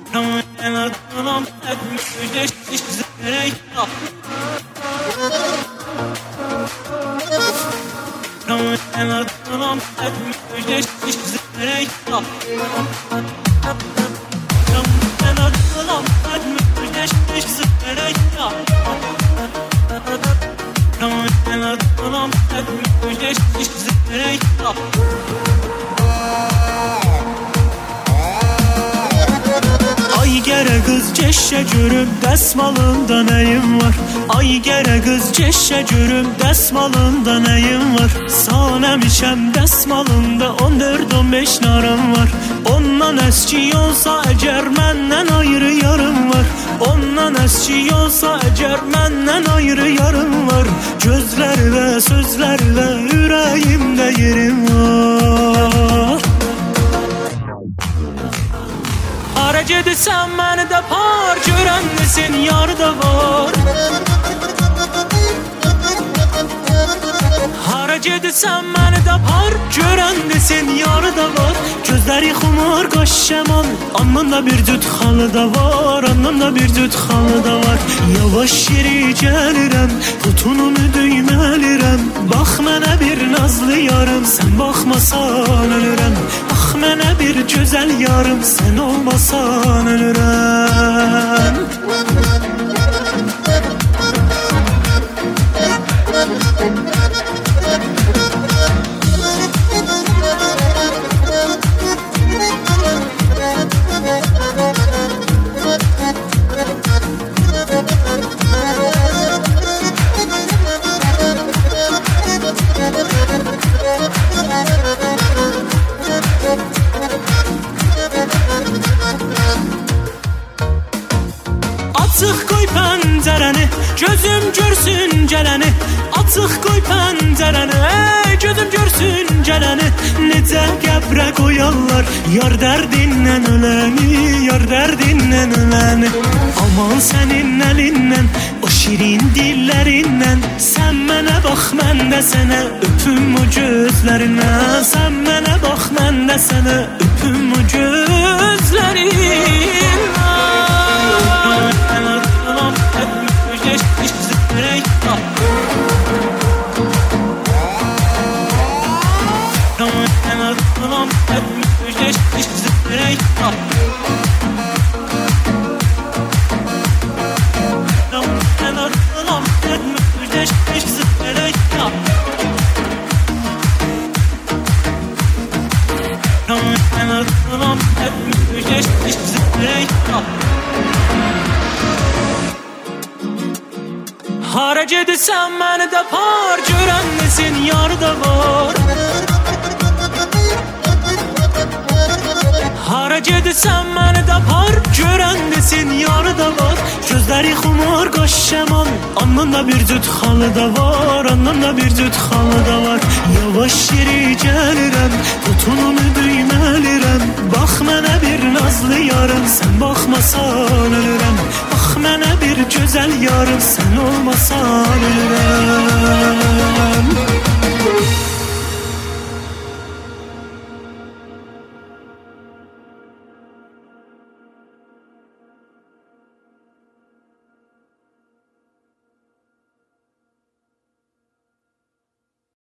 Ay gərə qız ceşə görüm dəsmalında nəyim var. Ay gərə qız ceşə görüm dəsmalında nəyim var. Sanəmişəm dəsmalında 14-15 narım var. Ondan əski olsa əgər məndən ayrı yarım var. Ondan əski olsa əgər məndən ayrı yarım var. Gözlər və sözlər və ürəyimdə yerim var. Hara gedirsən məni də par, görənlisin yar da var. Hara gedirsən məni də par, görənlisin yar da var. Gözləri xumar qaş şəmal, anında bir cüt xalı da var. Anında bir cüt xalı da var. Yavaş yeri gəlirəm, qutunumu düyməlirəm. Bax mənə bir nazlı yarım, sən baxmasan ölürəm. Bax mənə bir gözəl yarım, sən olmasan ölürəm. Açıq qoy pəncərəni, gözüm görsün gələni. Açıq qoy pəncərəni, gözüm görsün gələni. Necə qəbrə qoyarlar yar dərdindən öləni, yar dərdindən öləni. Aman sənin əlindən, o şirin dillərindən. Sən mənə bax, mən də sənə öpüm o gözlərindən. Sən mənə bax, mən də sənə öpüm o gözlərindən. Hara gedirsən məni də par, görənlisin yar da var. Hara gedirsən məni də par, görənlisin yar da var. Gözləri xumar qaş şəmal, anında bir cüt xalı da var. Anında bir cüt xalı da var. Yavaş yeri gəlirəm, qutunumu düyməlirəm. Bax mənə bir nazlı yarım, sən baxmasan ölürəm. Bax mənə bir gözəl yarım, sən olmasan ölürəm.